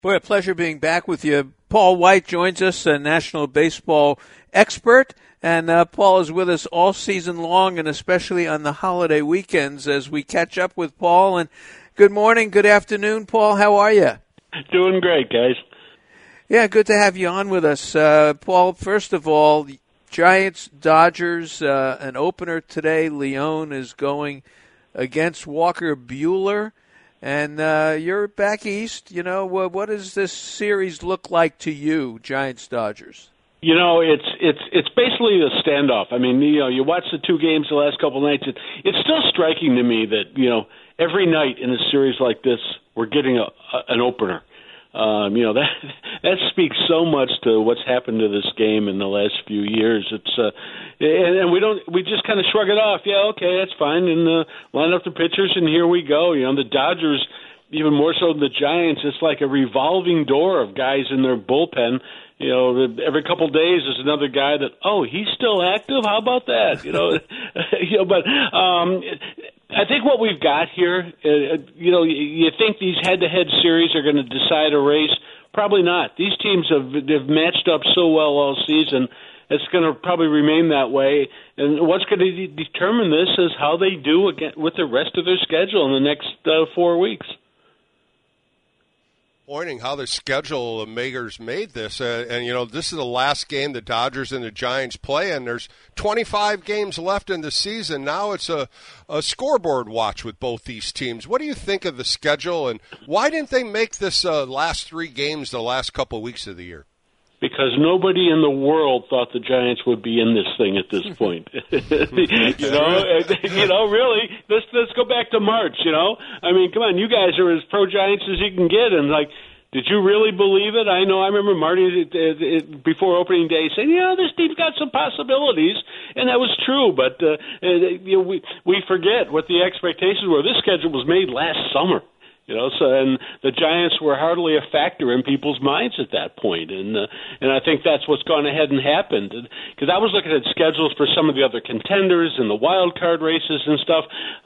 Boy, a pleasure being back with you. Paul White joins us, a national baseball expert. And Paul is with us all season long and especially on the holiday weekends as we catch up with Paul. And good morning, good afternoon, Paul. How are you? Doing great, guys. Yeah, good to have you on with us. Paul, first of all, Giants, Dodgers, an opener today. Leon is going against Walker Buehler. And you're back east. You know, what does this series look like to you, Giants Dodgers? You know, it's basically a standoff. I mean, you know, you watch the two games the last couple of nights. It's still striking to me that, you know, every night in a series like this, we're getting an opener. You know, that speaks so much to what's happened to this game in the last few years. It's and we just kind of shrug it off. Yeah, okay, that's fine, and line up the pitchers, and here we go. You know, the Dodgers, even more so than the Giants, it's like a revolving door of guys in their bullpen. You know, every couple of days there's another guy that, oh, he's still active. How about that? You know, but I think what we've got here, you know, you think these head-to-head series are going to decide a race. Probably not. These teams have matched up so well all season. It's going to probably remain that way. And what's going to determine this is how they do again with the rest of their schedule in the next 4 weeks. Pointing how the schedule makers made this, and you know, this is the last game the Dodgers and the Giants play, and there's 25 games left in the season. Now it's a scoreboard watch with both these teams. What do you think of the schedule, and why didn't they make this last 3 games the last couple of weeks of the year? Because nobody in the world thought the Giants would be in this thing at this point. you know, really. Let's go back to March. You know, I mean, come on, you guys are as pro Giants as you can get, and like, did you really believe it? I know. I remember Marty before opening day saying, "Yeah, this team's got some possibilities," and that was true. But you know, we forget what the expectations were. This schedule was made last summer. You know, so and the Giants were hardly a factor in people's minds at that point, and I think that's what's gone ahead and happened. Because I was looking at schedules for some of the other contenders and the wild card races and stuff,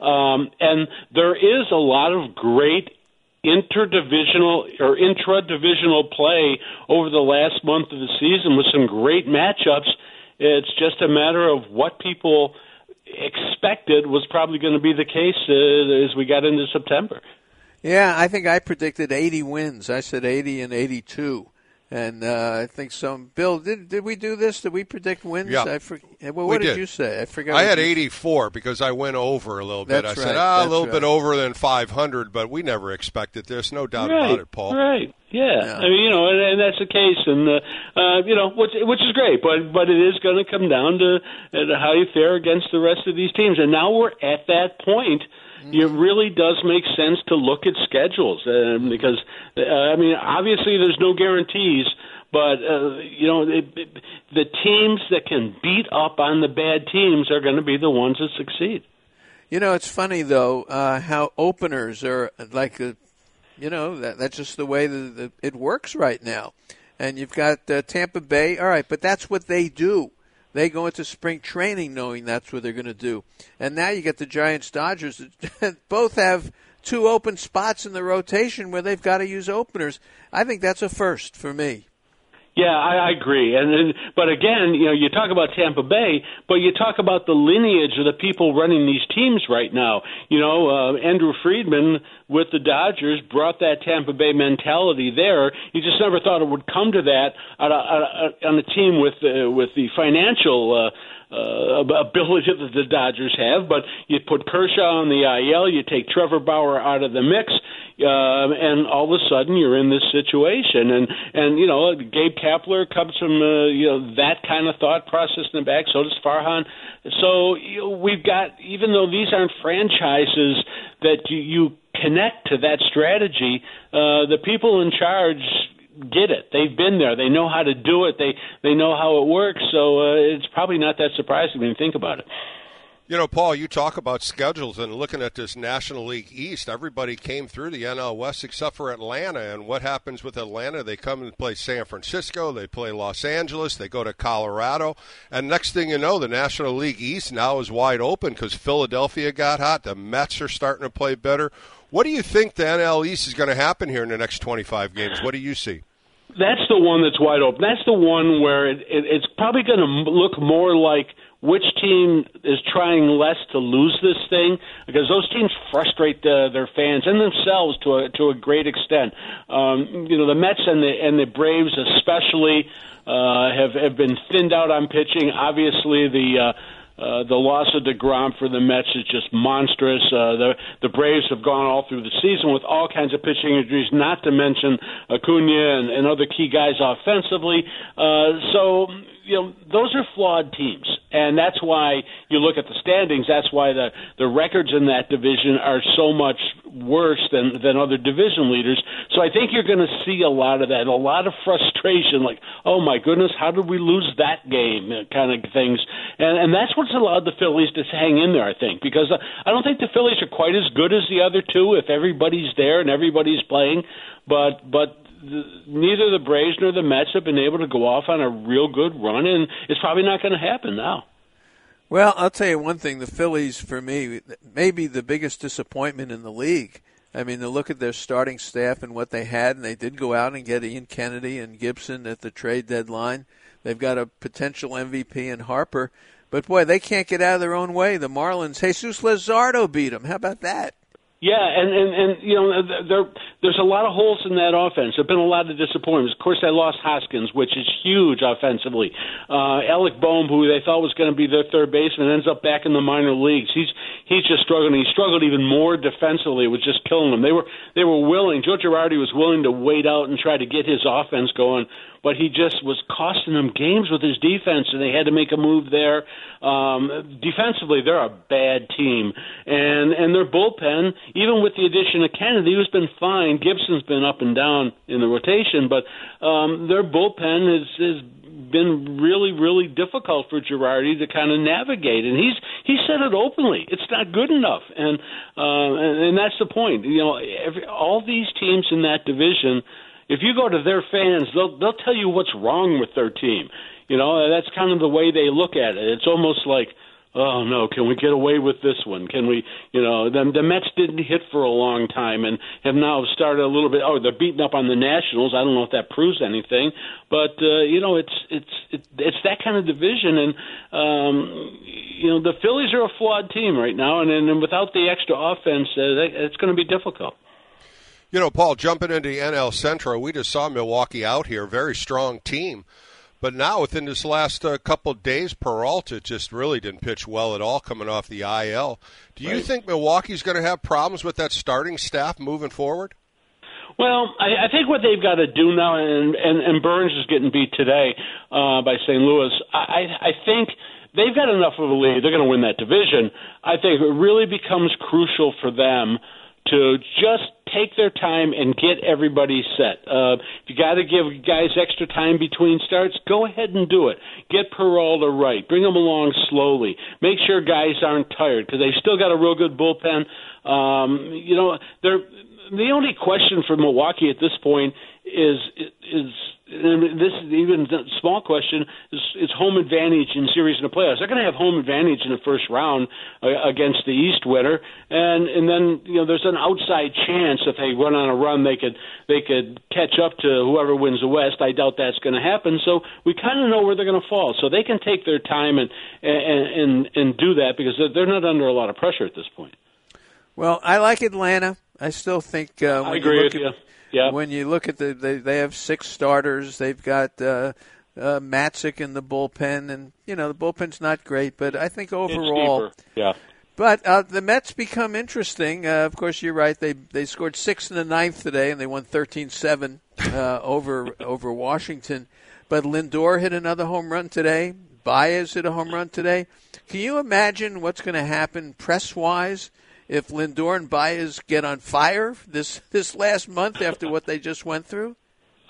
and there is a lot of great interdivisional or intra-divisional play over the last month of the season with some great matchups. It's just a matter of what people expected was probably going to be the case as we got into September. Yeah, I think I predicted 80 wins. I said 80 and 82. And I think some. Bill, did we do this? Did we predict wins? Yeah. Well, what did you say? I forgot. I had 84 because I went over a little bit. That's I right. said, a little bit over than 500, but we never expected this. No doubt about it, Paul. Right. Yeah. I mean, you know, and that's the case, and you know, which is great, but it is going to come down to how you fare against the rest of these teams, and now we're at that point. It really does make sense to look at schedules because, I mean, obviously there's no guarantees, but, you know, the teams that can beat up on the bad teams are going to be the ones that succeed. You know, it's funny, though, how openers are like, you know, that's just the way that it works right now. And you've got Tampa Bay. All right, but that's what they do. They go into spring training knowing that's what they're going to do. And now you get the Giants Dodgers that both have 2 open spots in the rotation where they've got to use openers. I think that's a first for me. Yeah, I agree. But again, you know, you talk about Tampa Bay, but you talk about the lineage of the people running these teams right now. You know, Andrew Friedman with the Dodgers brought that Tampa Bay mentality there. You just never thought it would come to that on a team with the financial ability that the Dodgers have. But you put Kershaw on the IL, you take Trevor Bauer out of the mix, and all of a sudden you're in this situation. And you know, Gabe Kapler comes from you know, that kind of thought process in the back. So does Farhan. So you know, we've got, even though these aren't franchises that you connect to that strategy, the people in charge get it. They've been there. They know how to do it. They know how it works. So it's probably not that surprising when you think about it. You know, Paul, you talk about schedules and looking at this National League East, everybody came through the NL West except for Atlanta. And what happens with Atlanta? They come and play San Francisco, they play Los Angeles, they go to Colorado. And next thing you know, the National League East now is wide open because Philadelphia got hot. The Mets are starting to play better. What do you think the NL East is going to happen here in the next 25 games? What do you see? That's the one that's wide open. That's the one where it's probably going to look more like which team is trying less to lose this thing, because those teams frustrate their fans and themselves to a great extent. The Mets and the Braves especially have been thinned out on pitching. Obviously, the loss of DeGrom for the Mets is just monstrous. The Braves have gone all through the season with all kinds of pitching injuries, not to mention Acuna and other key guys offensively. So those are flawed teams, and that's why you look at the standings. That's why the records in that division are so much worse than other division leaders. So I think you're going to see a lot of that, a lot of frustration, like, oh my goodness, how did we lose that game, kind of things. And that's what's allowed the Phillies to hang in there, I think, because I don't think the Phillies are quite as good as the other two if everybody's there and everybody's playing, but neither the Braves nor the Mets have been able to go off on a real good run, and it's probably not going to happen now. Well, I'll tell you one thing. The Phillies, for me, may be the biggest disappointment in the league. I mean, to look at their starting staff and what they had, and they did go out and get Ian Kennedy and Gibson at the trade deadline. They've got a potential MVP in Harper. But, boy, they can't get out of their own way. The Marlins, Jesus Luzardo beat them. How about that? Yeah, and there's a lot of holes in that offense. There have been a lot of disappointments. Of course, they lost Hoskins, which is huge offensively. Alec Boehm, who they thought was going to be their third baseman, ends up back in the minor leagues. He's just struggling. He struggled even more defensively. It was just killing them. They were willing. Joe Girardi was willing to wait out and try to get his offense going, but he just was costing them games with his defense, and they had to make a move there. Defensively, they're a bad team, and their bullpen, even with the addition of Kennedy, who's been fine. Gibson's been up and down in the rotation, but their bullpen has been really, really difficult for Girardi to kind of navigate, and he said it openly. It's not good enough, and that's the point. All these teams in that division, if you go to their fans, they'll tell you what's wrong with their team. That's kind of the way they look at it. It's almost like, oh no, can we get away with this one? Can we, the Mets didn't hit for a long time and have now started a little bit. Oh, they're beating up on the Nationals. I don't know if that proves anything, but it's that kind of division, and the Phillies are a flawed team right now, and without the extra offense, it's going to be difficult. Paul, jumping into the NL Central, we just saw Milwaukee out here, very strong team. But now, within this last couple of days, Peralta just really didn't pitch well at all coming off the IL. Do you think Milwaukee's going to have problems with that starting staff moving forward? Well, I think what they've got to do now, and Burns is getting beat today by St. Louis, I think they've got enough of a lead. They're going to win that division. I think it really becomes crucial for them to just take their time and get everybody set. If you got to give guys extra time between starts, go ahead and do it. Get Peralta right. Bring them along slowly. Make sure guys aren't tired, because they've still got a real good bullpen. The only question for Milwaukee at this point is this is even a small question, is home advantage in series in the playoffs. They're going to have home advantage in the first round against the East winner, and then there's an outside chance if they run on a run they could catch up to whoever wins the West. I doubt that's going to happen. So we kind of know where they're going to fall. So they can take their time and do that, because they're not under a lot of pressure at this point. Well, I like Atlanta. I still think I agree with you. Yeah. When you look at they have 6 starters. They've got Matzik in the bullpen, and the bullpen's not great, but I think overall, it's deeper. Yeah. But the Mets become interesting. Of course, you're right. They scored 6 in the 9th today, and they won 13-7 over Washington. But Lindor hit another home run today. Baez hit a home run today. Can you imagine what's going to happen press-wise if Lindor and Baez get on fire this last month after what they just went through?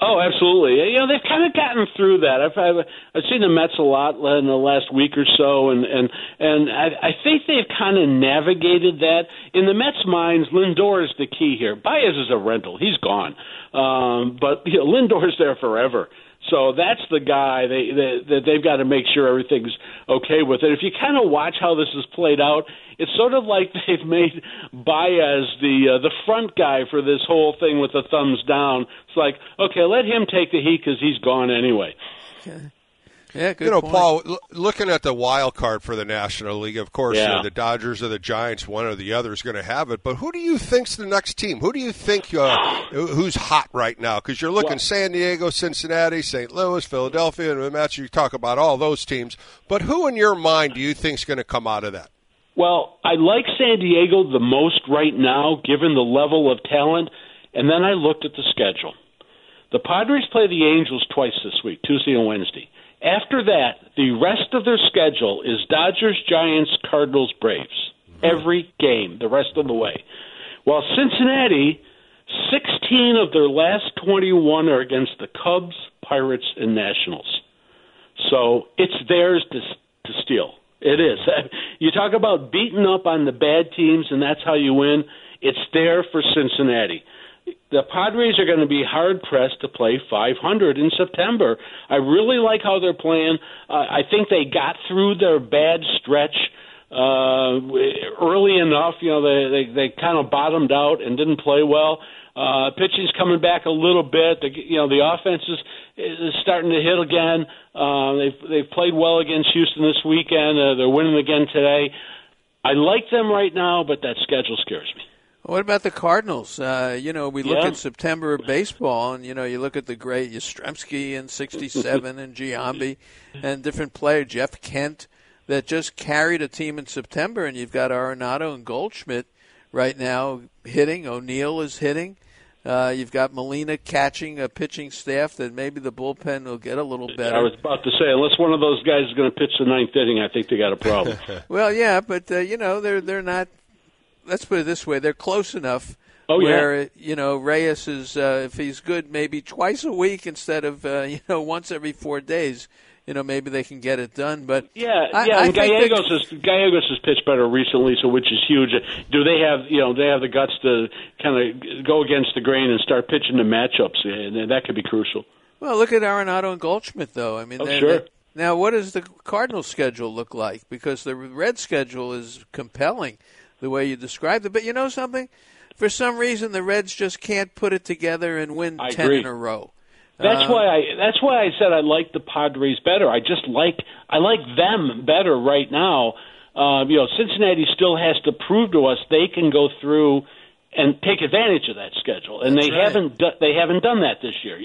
Oh, absolutely. You know, they've kind of gotten through that. I've seen the Mets a lot in the last week or so, and I think they've kind of navigated that. In the Mets' minds, Lindor is the key here. Baez is a rental; he's gone, but you know, Lindor's there forever. So that's the guy that they've got to make sure everything's okay with it. If you kind of watch how this is played out, it's sort of like they've made Baez the front guy for this whole thing with the thumbs down. It's like, okay, let him take the heat because he's gone anyway. Yeah, good point. Paul, looking at the wild card for the National League, of course, the Dodgers or the Giants, one or the other is going to have it. But who do you think's the next team? Who do you think who's hot right now? Because you're looking San Diego, Cincinnati, St. Louis, Philadelphia, and Mets. You talk about all those teams. But who in your mind do you think's going to come out of that? Well, I like San Diego the most right now, given the level of talent. And then I looked at the schedule. The Padres play the Angels twice this week, Tuesday and Wednesday. After that, the rest of their schedule is Dodgers, Giants, Cardinals, Braves. Every game, the rest of the way. While Cincinnati, 16 of their last 21 are against the Cubs, Pirates, and Nationals. So it's theirs to steal. It is. You talk about beating up on the bad teams, and that's how you win. It's there for Cincinnati. The Padres are going to be hard-pressed to play 500 in September. I really like how they're playing. I think they got through their bad stretch early enough. You know, they kind of bottomed out and didn't play well. Pitching's coming back a little bit. The offense is starting to hit again. They've played well against Houston this weekend. They're winning again today. I like them right now, but that schedule scares me. What about the Cardinals? We look at September baseball, and, you look at the great Yastrzemski in 67 and Giambi and different players, Jeff Kent, that just carried a team in September, and you've got Arenado and Goldschmidt right now hitting. O'Neill is hitting. You've got Molina catching a pitching staff that maybe the bullpen will get a little better. I was about to say, unless one of those guys is going to pitch the ninth inning, I think they got a problem. Well, yeah, but, they're not – let's put it this way, they're close enough where, Reyes is, if he's good, maybe twice a week instead of, once every 4 days, maybe they can get it done. But and Gallegos has pitched better recently, so which is huge. Do they have, they have the guts to kind of go against the grain and start pitching the matchups, and that could be crucial. Well, look at Arenado and Goldschmidt, though. I mean, sure. Now, what does the Cardinals schedule look like? Because the Red schedule is compelling, the way you described it. But you know something? For some reason, the Reds just can't put it together and win 10 in a row. That's why I said I like the Padres better. I like them better right now. Cincinnati still has to prove to us they can go through and take advantage of that schedule, and they haven't done that this year.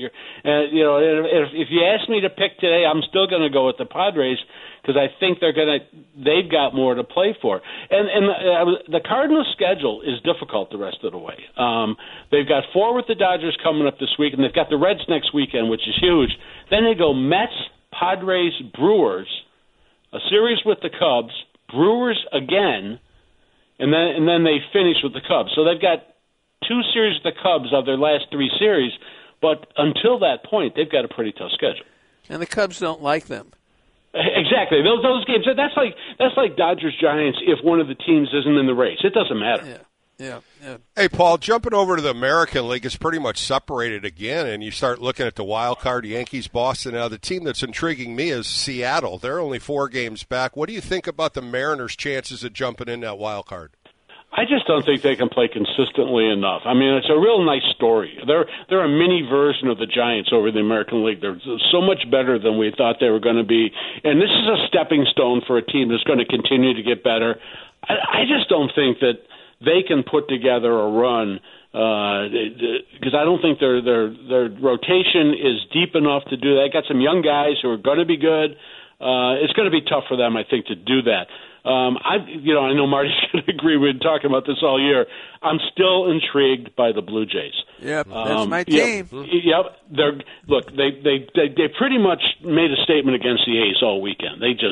If you ask me to pick today, I'm still going to go with the Padres because I think they've got more to play for. And the Cardinals' schedule is difficult the rest of the way. They've got 4 with the Dodgers coming up this week, and they've got the Reds next weekend, which is huge. Then they go Mets, Padres, Brewers, a series with the Cubs, Brewers again, and then they finish with the Cubs. So they've got 2 series with the Cubs of their last 3 series, but until that point, they've got a pretty tough schedule. And the Cubs don't like them. Exactly. Those games, that's like Dodgers Giants if one of the teams isn't in the race. It doesn't matter. Yeah. Hey, Paul, jumping over to the American League, it's pretty much separated again, and you start looking at the wild card, Yankees, Boston. Now, the team that's intriguing me is Seattle. They're only 4 games back. What do you think about the Mariners' chances of jumping in that wild card? I just don't think they can play consistently enough. I mean, it's a real nice story. They're a mini version of the Giants over the American League. They're so much better than we thought they were going to be. And this is a stepping stone for a team that's going to continue to get better. I just don't think that they can put together a run because I don't think their rotation is deep enough to do that. They got some young guys who are going to be good. It's going to be tough for them, I think, to do that. I know Marty's going to agree. We've been talking about this all year. I'm still intrigued by the Blue Jays. Yep, that's my team. They pretty much made a statement against the A's all weekend. They just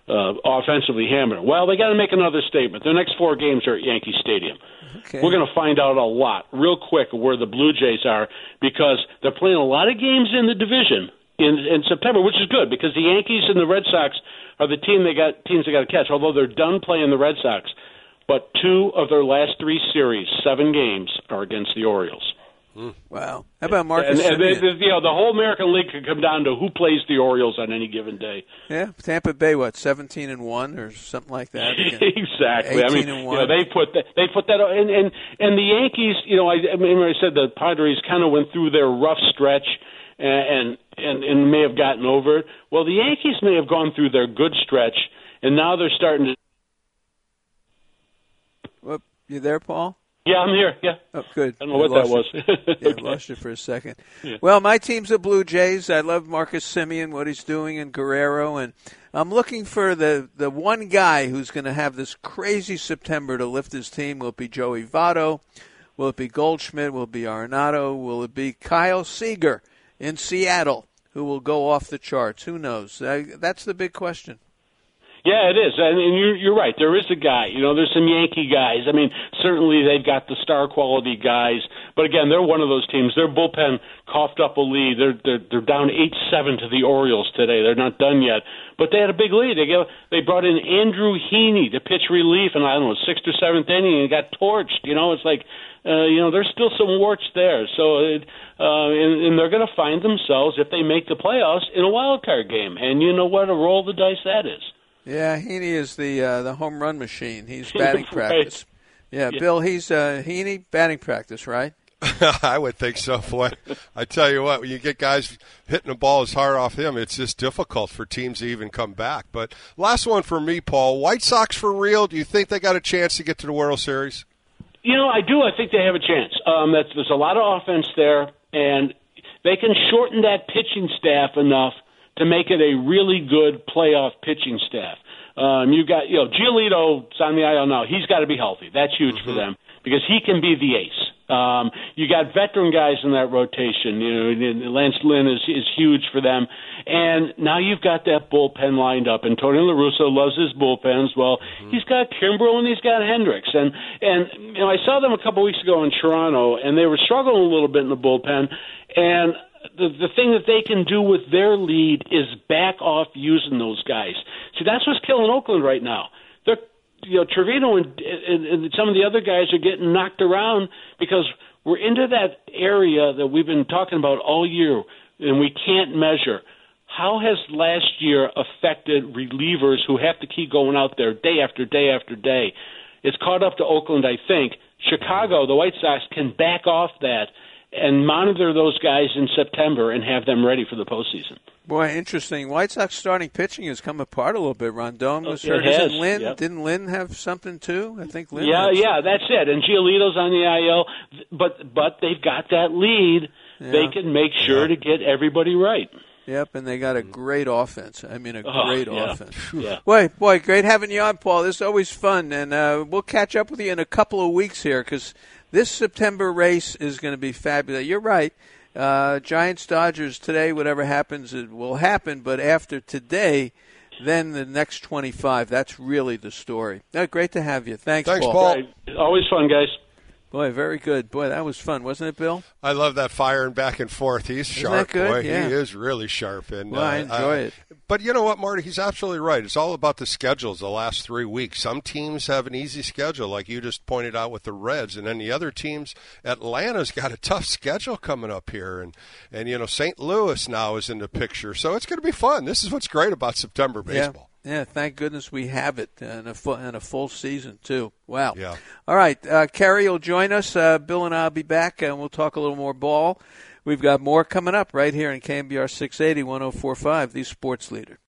offensively hammer. Well, they got to make another statement. Their next 4 games are at Yankee Stadium. Okay. We're going to find out a lot real quick where the Blue Jays are, because they're playing a lot of games in the division in September, which is good because the Yankees and the Red Sox are the teams they got to catch, although they're done playing the Red Sox. But 2 of their last 3 series, 7 games, are against the Orioles. Wow. How about Marcus Semien? The whole American League could come down to who plays the Orioles on any given day. Yeah, Tampa Bay, 17-1 or something like that? Exactly. 18-1. They put that, and the Yankees. I said the Padres kind of went through their rough stretch and may have gotten over it. Well, the Yankees may have gone through their good stretch, and now they're starting to. Well, you there, Paul? Yeah, I'm here. Yeah. Oh, good. I don't know what that was. Yeah, I lost you for a second. Yeah. Well, my team's the Blue Jays. I love Marcus Semien, what he's doing, and Guerrero, and I'm looking for the one guy who's going to have this crazy September to lift his team. Will it be Joey Votto? Will it be Goldschmidt? Will it be Arenado? Will it be Kyle Seager in Seattle, who will go off the charts? Who knows? That's the big question. Yeah, it is, and you're right. There is a guy. There's some Yankee guys. I mean, certainly they've got the star quality guys, but again, they're one of those teams. Their bullpen coughed up a lead. They're down 8-7 to the Orioles today. They're not done yet, but they had a big lead. They brought in Andrew Heaney to pitch relief in 6th or 7th inning and got torched. It's like there's still some warts there. So and they're going to find themselves, if they make the playoffs, in a wild card game. And you know what a roll of the dice that is. Yeah, Heaney is the home run machine. He's batting practice. Right. Yeah, Bill, he's Heaney batting practice, right? I would think so, boy. I tell you what, when you get guys hitting the ball as hard off him, it's just difficult for teams to even come back. But last one for me, Paul. White Sox for real? Do you think they got a chance to get to the World Series? I do. I think they have a chance. There's a lot of offense there, and they can shorten that pitching staff enough to make it a really good playoff pitching staff. You got, Giolito's on the IL now. He's got to be healthy. That's huge for them because he can be the ace. You got veteran guys in that rotation. Lance Lynn is huge for them. And now you've got that bullpen lined up. And Tony La Russa loves his bullpens. Well, he's got Kimbrel and he's got Hendricks. And I saw them a couple weeks ago in Toronto, and they were struggling a little bit in the bullpen. And the thing that they can do with their lead is back off using those guys. See, that's what's killing Oakland right now. They're, Trevino and some of the other guys are getting knocked around because we're into that area that we've been talking about all year, and we can't measure. How has last year affected relievers who have to keep going out there day after day after day? It's caught up to Oakland, I think. Chicago, the White Sox, can back off that and monitor those guys in September and have them ready for the postseason. Boy, interesting. White Sox starting pitching has come apart a little bit. Rondon was hurt. Has. Lynn? Yep. Didn't Lynn have something too? I think Lynn. Yeah, that's it. And Giolito's on the IL, but they've got that lead. Yeah. They can make sure to get everybody right. Yep, and they got a great offense. I mean, great offense. Yeah. Boy, great having you on, Paul. This is always fun, and we'll catch up with you in a couple of weeks here because this September race is going to be fabulous. You're right. Giants-Dodgers today, whatever happens, it will happen. But after today, then the next 25, that's really the story. Great to have you. Thanks Paul. Right. Always fun, guys. Boy, very good. Boy, that was fun, wasn't it, Bill? I love that firing back and forth. He's sharp, boy. Yeah. He is really sharp. And well, I enjoy it. But you know what, Marty? He's absolutely right. It's all about the schedules the last 3 weeks. Some teams have an easy schedule, like you just pointed out with the Reds, and then the other teams, Atlanta's got a tough schedule coming up here, and St. Louis now is in the picture. So it's going to be fun. This is what's great about September baseball. Yeah, thank goodness we have it in a full season, too. Wow. Yeah. All right, Kerry will join us. Bill and I will be back, and we'll talk a little more ball. We've got more coming up right here in KMBR 680, 104.5, the Sports Leader.